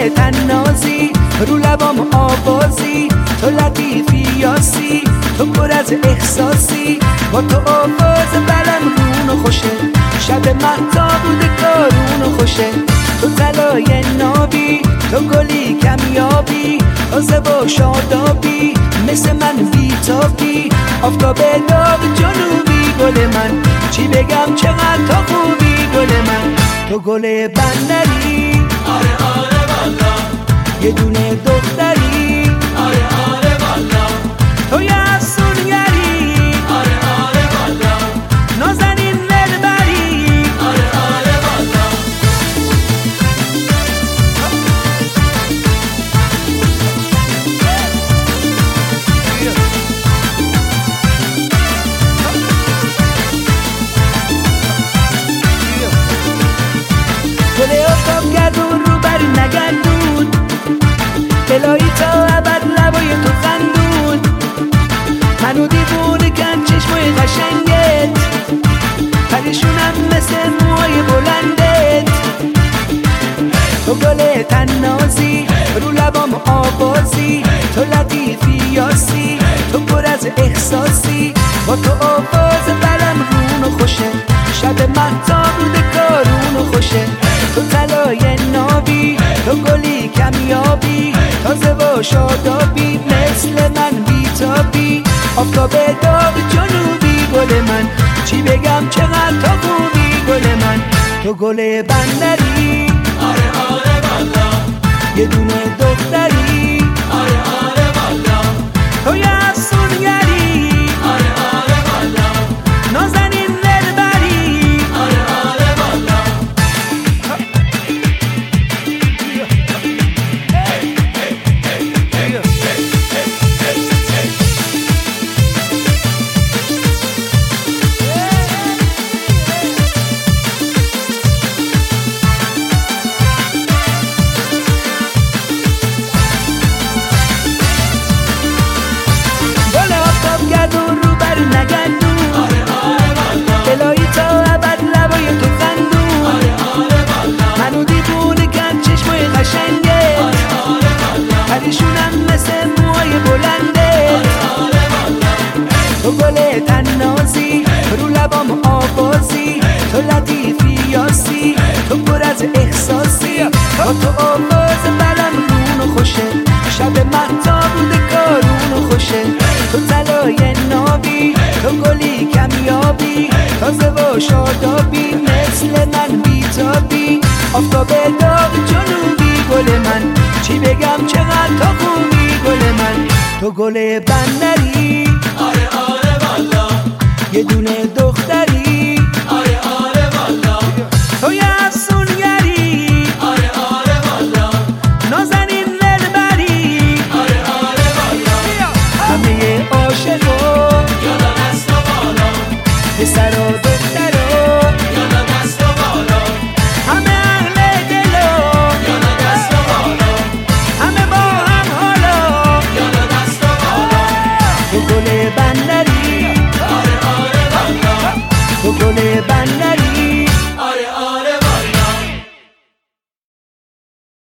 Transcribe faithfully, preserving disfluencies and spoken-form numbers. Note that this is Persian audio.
تنازی، رو لبام آوازی، تو لطیفی یاسی، تو پر از احساسی، با تو آواز بلم رون و خوشه، شب مهتاب بوده کارون و خوشه. تو طلای نابی، تو گلی کمیابی، تازه و شادابی، مثل من بیتابی، آفتاب داغ جنوبی. گل من چی بگم چقدر تو خوبی گل من، تو گل بندری، آره آره والا، یه دونه دختری، آره آره والا، تو یه افسونگری، آره آره والا، نازنین دلبری، آره آره والا. گل آفتاب گردون رو بر نگردون، الهی تا ابد لبای تو خندون، منو دیوونه کن چشمای قشنگت، پریشونم مثل موهای بلندت. تو گل تنازی، رو لبام آوازی، تو لطیفی یاسی، تو پر از احساسی، با تو آواز بلم رون و خوشه، شب مهتاب بوده کارون و خوشه. تو طلای نابی، تو گلی کمیابی، تازه و شادابی، مثل من بیتابی، آفتاب داغ جنوبی. گل من چی بگم چقدر تو خوبی گل من، تو گل بندری، آره آره والا، یه دونه دختری، آره آره والا، تو یه افسونگری، آره آره والا، نازنین دلبری، آره آره والا. گل آفتاب گردون رو بر نگردون، آره آره والا، الهی تا ابد لبای تو خندون، آره آره والا، منو دیوونه کن چشمای قشنگت، آره آره والا، پریشونم مثل موهای بلندت. آره والا. تو گل تنازی، رو لبام آوازی، تو لطیفی یاسی، تو پر از احساسی، با تو آواز بلم رون و خوشه، شب مهتاب بوده کارون و خوشه. تو طلای نابی، تو گلی کمیابی، تازه و شادابی، مثل من بیتابی، آفتاب داغ جنوبی. گل من چی بگم چقدر تو خوبی گل من، تو گل بندری، آره آره والا، یه دونه دختری، آره آره والا، تو یه افسونگری، آره آره والا، نازنین دلبری، آره آره والا. همه عاشقا یالا دست و بالا، پسر و دخترا، یالا دست و بالا، همه اهل دلا، یالا دست و بالا، همه با هم حالا. یالا دست و بالا، تو گل بندری، آره آره والا، تو گل بندری.